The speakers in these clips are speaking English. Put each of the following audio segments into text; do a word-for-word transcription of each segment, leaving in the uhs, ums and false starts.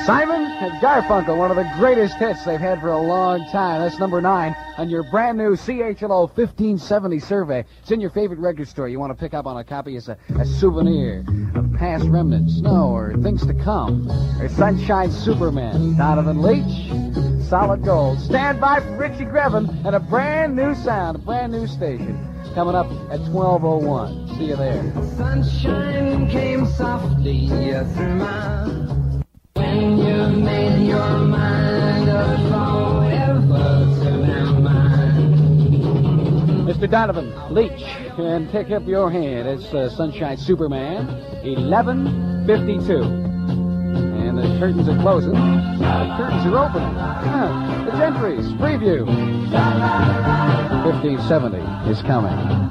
Simon and Garfunkel, one of the greatest hits they've had for a long time. That's number nine on your brand new C H L O fifteen seventy survey. It's in your favorite record store. You want to pick up on a copy as a, a souvenir of past remnants, no, or things to come. Or Sunshine Superman, Donovan Leitch, Solid Gold. Stand by for Richie Grevin and a brand new sound, a brand new station. Coming up at twelve oh one. See you there. Sunshine came softly through my... When you made your mind up forever to my mind. Mister Donovan Leitch, and pick up your hand. It's uh, Sunshine Superman, eleven fifty-two. And the curtains are closing. The curtains are opening. Ah, the Gentry's preview. fifteen seventy is coming.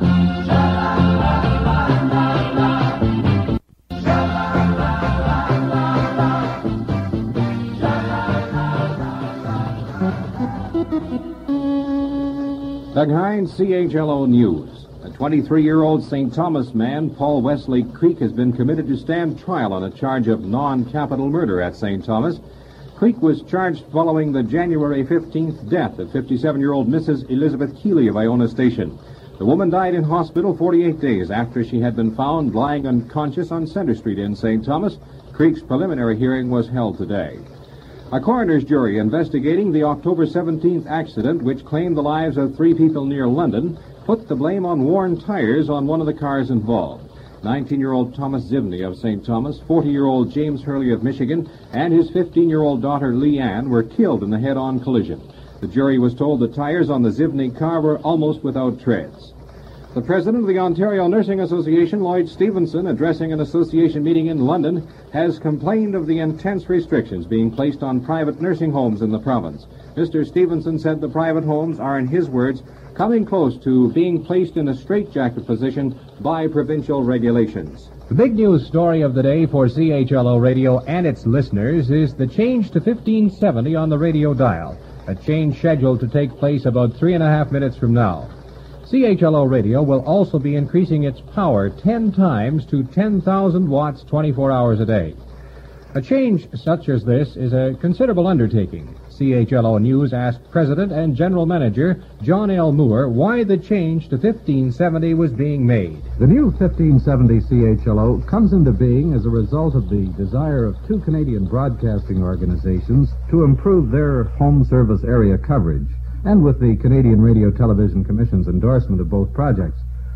Doug Hines, C H L O News. A twenty-three-year-old Saint Thomas man, Paul Wesley Creek, has been committed to stand trial on a charge of non-capital murder at Saint Thomas. Creek was charged following the January fifteenth death of fifty-seven-year-old Missus Elizabeth Keeley of Iona Station. The woman died in hospital forty-eight days after she had been found lying unconscious on Center Street in Saint Thomas. Creek's preliminary hearing was held today. A coroner's jury investigating the October seventeenth accident, which claimed the lives of three people near London, put the blame on worn tires on one of the cars involved. nineteen-year-old Thomas Zivney of Saint Thomas, forty-year-old James Hurley of Michigan, and his fifteen-year-old daughter Leanne were killed in the head-on collision. The jury was told the tires on the Zivney car were almost without treads. The president of the Ontario Nursing Association, Lloyd Stevenson, addressing an association meeting in London, has complained of the intense restrictions being placed on private nursing homes in the province. Mister Stevenson said the private homes are, in his words, coming close to being placed in a straitjacket position by provincial regulations. The big news story of the day for C H L O Radio and its listeners is the change to fifteen seventy on the radio dial, a change scheduled to take place about three and a half minutes from now. C H L O Radio will also be increasing its power ten times to ten thousand watts twenty-four hours a day. A change such as this is a considerable undertaking. C H L O News asked President and General Manager John L. Moore why the change to fifteen seventy was being made. The new fifteen seventy C H L O comes into being as a result of the desire of two Canadian broadcasting organizations to improve their home service area coverage, and with the Canadian Radio Television Commission's endorsement of both projects.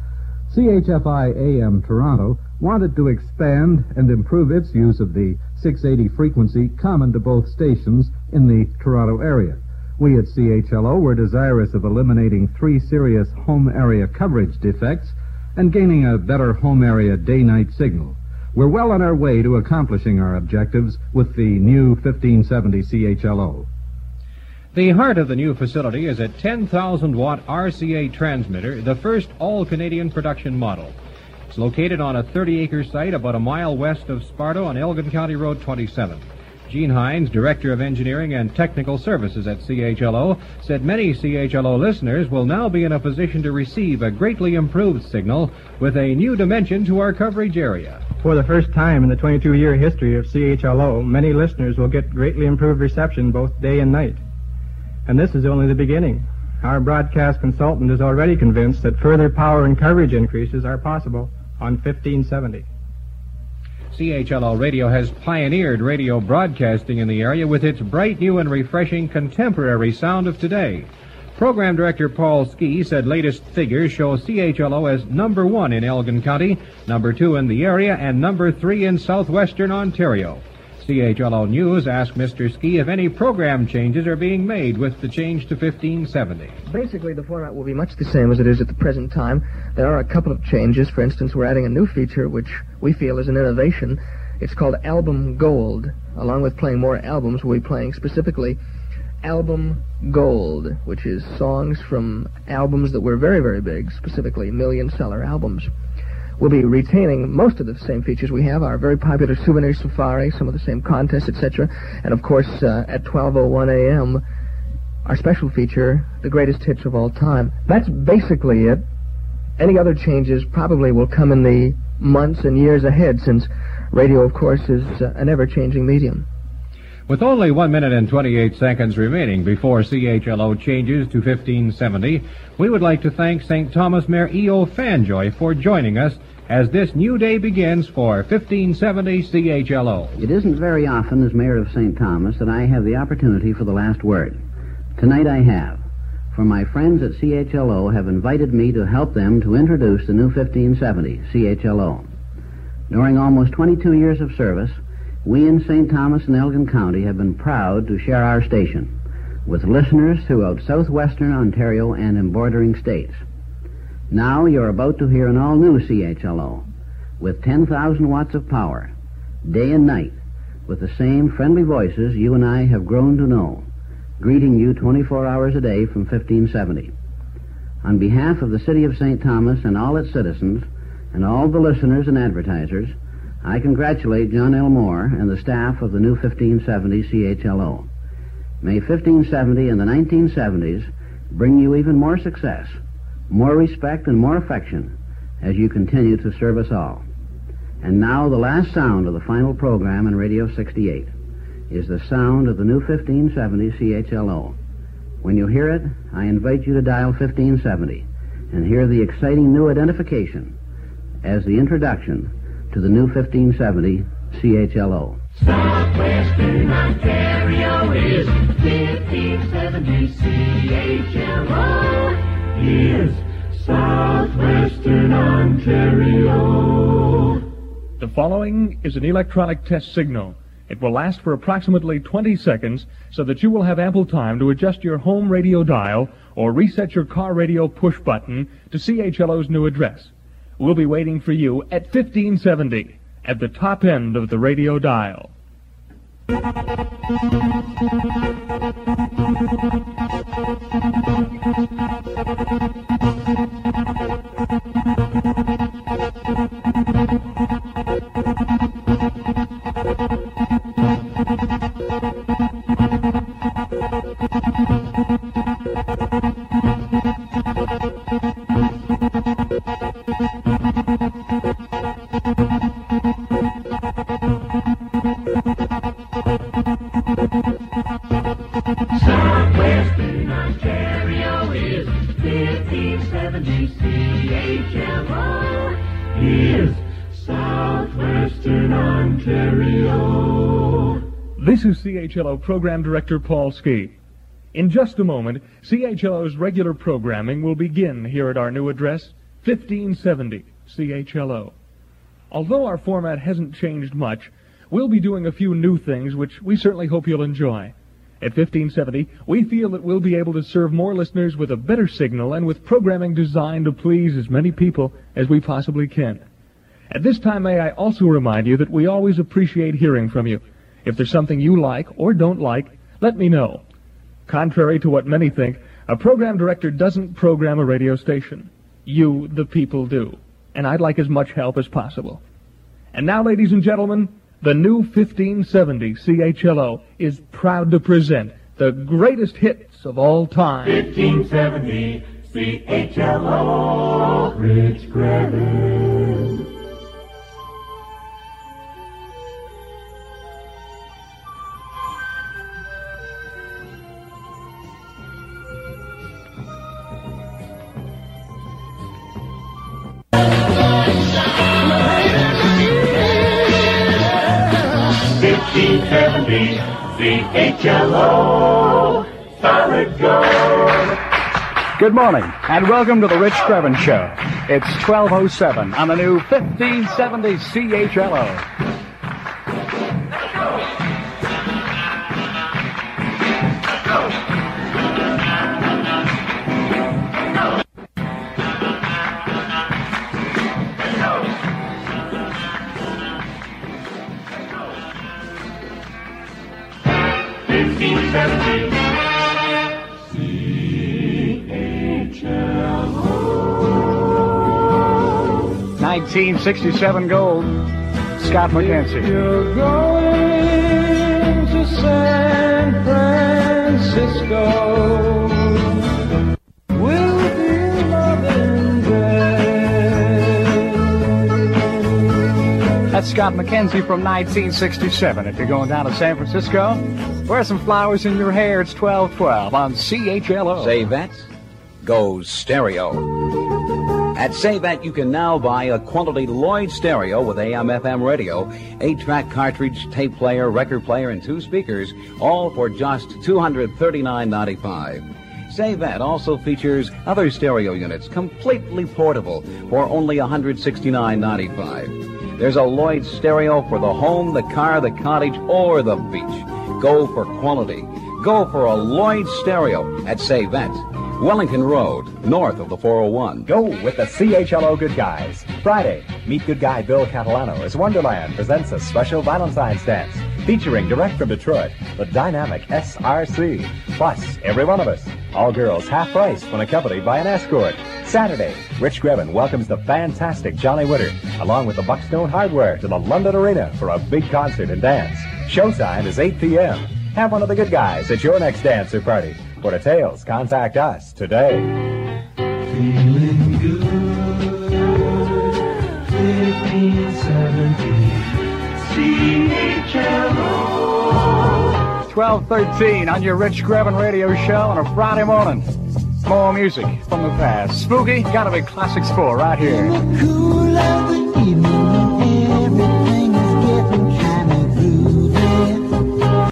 C H F I A M Toronto wanted to expand and improve its use of the six eighty frequency common to both stations in the Toronto area. We at C H L O were desirous of eliminating three serious home area coverage defects and gaining a better home area day-night signal. We're well on our way to accomplishing our objectives with the new fifteen seventy C H L O. The heart of the new facility is a ten thousand watt R C A transmitter, the first all-Canadian production model. It's located on a thirty acre site about a mile west of Sparta on Elgin County Road twenty-seven. Gene Hines, Director of Engineering and Technical Services at C H L O, said many C H L O listeners will now be in a position to receive a greatly improved signal with a new dimension to our coverage area. For the first time in the twenty-two year history of C H L O, many listeners will get greatly improved reception both day and night. And this is only the beginning. Our broadcast consultant is already convinced that further power and coverage increases are possible on fifteen seventy. C H L O Radio has pioneered radio broadcasting in the area with its bright new and refreshing contemporary sound of today. Program Director Paul Ski said latest figures show C H L O as number one in Elgin County, number two in the area, and number three in southwestern Ontario. C H L O News asked Mister Ski if any program changes are being made with the change to fifteen seventy. Basically, the format will be much the same as it is at the present time. There are a couple of changes. For instance, we're adding a new feature which we feel is an innovation. It's called Album Gold. Along with playing more albums, we'll be playing specifically Album Gold, which is songs from albums that were very, very big, specifically million-seller albums. We'll be retaining most of the same features we have, our very popular Souvenir Safari, some of the same contests, et cetera. And, of course, uh, at twelve oh one a.m., our special feature, The Greatest Hits of All Time. That's basically it. Any other changes probably will come in the months and years ahead, since radio, of course, is uh, an ever-changing medium. With only one minute and twenty-eight seconds remaining before C H L O changes to fifteen seventy, we would like to thank Saint Thomas Mayor E O Fanjoy for joining us as this new day begins for fifteen seventy C H L O. It isn't very often as mayor of Saint Thomas that I have the opportunity for the last word. Tonight I have. For my friends at C H L O have invited me to help them to introduce the new fifteen seventy C H L O. During almost twenty-two years of service, we in Saint Thomas and Elgin County have been proud to share our station with listeners throughout southwestern Ontario and in bordering states. Now you're about to hear an all-new C H L O with ten thousand watts of power, day and night, with the same friendly voices you and I have grown to know, greeting you twenty-four hours a day from fifteen seventy. On behalf of the City of Saint Thomas and all its citizens, and all the listeners and advertisers, I congratulate John L. Moore and the staff of the new fifteen seventy C H L O. May fifteen seventy and the nineteen seventies bring you even more success, more respect, and more affection as you continue to serve us all. And now the last sound of the final program in Radio sixty-eight is the sound of the new fifteen seventy C H L O. When you hear it, I invite you to dial fifteen seventy and hear the exciting new identification as the introduction to the new fifteen seventy C H L O. Southwestern Ontario is fifteen seventy C H L O. Is Southwestern Ontario. The following is an electronic test signal. It will last for approximately twenty seconds so that you will have ample time to adjust your home radio dial or reset your car radio push button to C H L O's new address. We'll be waiting for you at fifteen seventy at the top end of the radio dial. Southwestern Ontario is fifteen seventy C H L O. Is Southwestern Ontario. This is C H L O Program Director Paul Ski. In just a moment, C H L O's regular programming will begin here at our new address, fifteen seventy C H L O. Although our format hasn't changed much, we'll be doing a few new things which we certainly hope you'll enjoy. At fifteen seventy, we feel that we'll be able to serve more listeners with a better signal and with programming designed to please as many people as we possibly can. At this time, may I also remind you that we always appreciate hearing from you. If there's something you like or don't like, let me know. Contrary to what many think, a program director doesn't program a radio station. You, the people, do. And I'd like as much help as possible. And now, ladies and gentlemen, the new fifteen seventy C H L O is proud to present the greatest hits of all time. fifteen seventy C H L O. Rich Grevin. fifteen seventy C H L O. Solid gold. Good morning, and welcome to the Rich Grevin Show. It's twelve oh seven on the new fifteen seventy C H L O. fifteen seventy C H L O. nineteen sixty-seven gold, Scott McKenzie. You're going to San Francisco. We'll be loving there. That's Scott McKenzie from nineteen sixty-seven. If you're going down to San Francisco, wear some flowers in your hair. It's twelve twelve on C H L O. Say that goes stereo. At Say That, you can now buy a quality Lloyd stereo with A M F M radio, eight-track cartridge, tape player, record player, and two speakers, all for just two hundred thirty-nine ninety-five. Say That also features other stereo units, completely portable, for only one hundred sixty-nine ninety-five. There's a Lloyd stereo for the home, the car, the cottage, or the beach. Go for quality. Go for a Lloyd stereo at Say That. Wellington Road, north of the four oh one. Go with the C H L O Good Guys. Friday, meet good guy Bill Catalano as Wonderland presents a special Valentine's dance featuring direct from Detroit, the dynamic S R C. Plus, every one of us. All girls half price when accompanied by an escort. Saturday, Rich Greven welcomes the fantastic Johnny Winter along with the Buckstone Hardware to the London Arena for a big concert and dance. Showtime is eight p.m. Have one of the good guys at your next dance or party. For details, contact us today. Feeling good, fifteen seventy, C H L O. twelve thirteen on your Rich Greven radio show on a Friday morning. More music from the past. Spooky, gotta be Classics four right here. In the cool of the evening when everything is getting kind of groovy.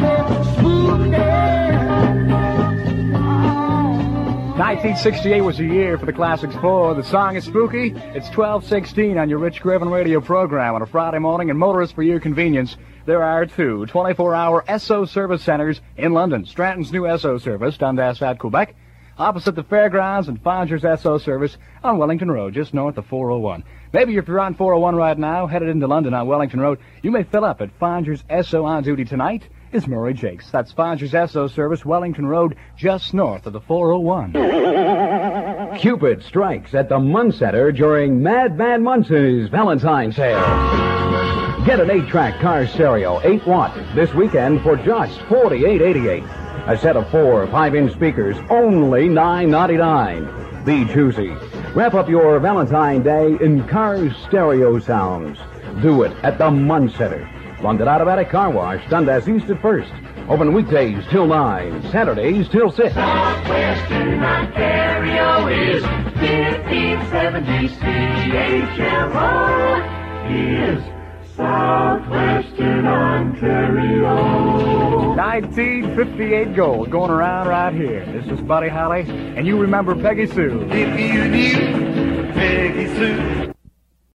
nineteen sixty-eight was the year for the Classics four. The song is Spooky. It's twelve sixteen on your Rich Greven radio program on a Friday morning. And motorists, for your convenience, there are two twenty-four hour S O service centers in London. Stratton's new S O service, Dundas at Quebec, opposite the fairgrounds, and Fonger's S O service on Wellington Road, just north of four oh one. Maybe if you're on four oh one right now, headed into London on Wellington Road, you may fill up at Fonger's S O. On duty tonight is Murray Jakes. That's Fonger's S O service, Wellington Road, just north of the four oh one. Cupid strikes at the Munn Center during Mad Mad Munson's Valentine's Sale. Get an eight-track car stereo, eight watt, this weekend for just forty-eight eighty-eight. A set of four five-inch speakers, only nine ninety-nine. Be choosy. Wrap up your Valentine Day in car stereo sounds. Do it at the Munn Center. London Automatic Car Wash, Dundas East at First. Open weekdays till nine, Saturdays till six. Southwestern Ontario is fifteen seventy. C H L O is Southwestern Ontario. nineteen fifty-eight gold going around right here. This is Buddy Holly, and you remember Peggy Sue. If you knew Peggy Sue.